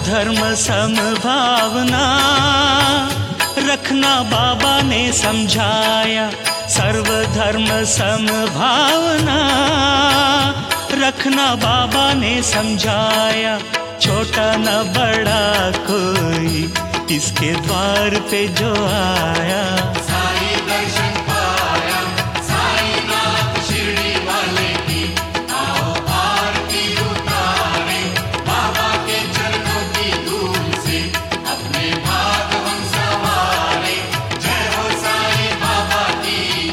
सर्वधर्म समभावना रखना बाबा ने समझाया। सर्वधर्म समभावना रखना बाबा ने समझाया। छोटा न बड़ा कोई इसके द्वार पे जो आया, साईं दर्शन पाया। साईं नाथ शिरडी वाले की आओ आरती उतारे, बाबा के चरणों की धूल से अपने भाग हम संवारे। जय हो साईं बाबा की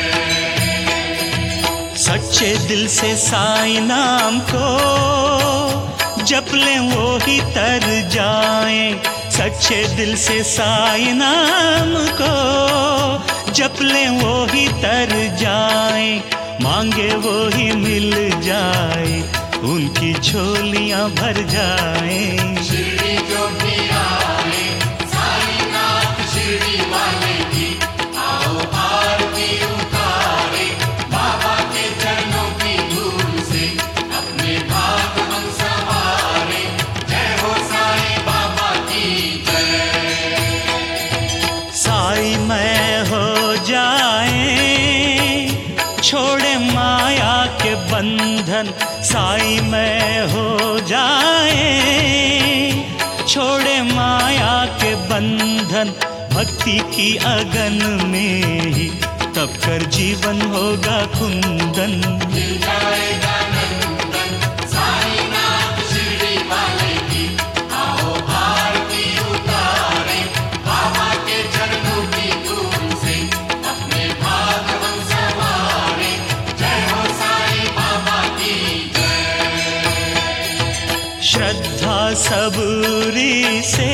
जय। सच्चे दिल से साईं नाम को जप लें वो ही तर जाएं। सच्चे दिल से साईं नाम को जप लें वो ही तर जाएं। मांगे वो ही मिल जाए, उनकी झोलियां भर जाएं। शिरडी जो भी आए, साईं नाथ शिरडी वाले की आओ आरती उतारे, बाबा के चरणों की धूल से अपने भाग हम संवारे। जय हो साईं बाबा की जय। साईं मैं हो जाए, छोड़े माया के बंधन। साईं मैं हो जाए, छोड़े माया के बंधन। भक्ति की अगन में ही तब कर जीवन होगा कुंदन। मिल जाएगा नंदन, साईं नाथ शिरडी वाले की आओ आरती उतारे, बाबा के चरणों की धूल से अपने भाग हम संवारे। जय हो साईं बाबा की जय। श्रद्धा सबूरी से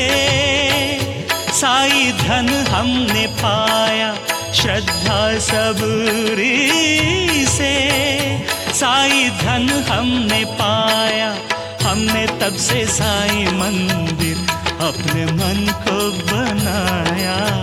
साईं धन हमने पाया। श्रद्धा सबूरी से साईं धन हमने पाया। हमने तब से साईं मंदिर अपने मन को बनाया।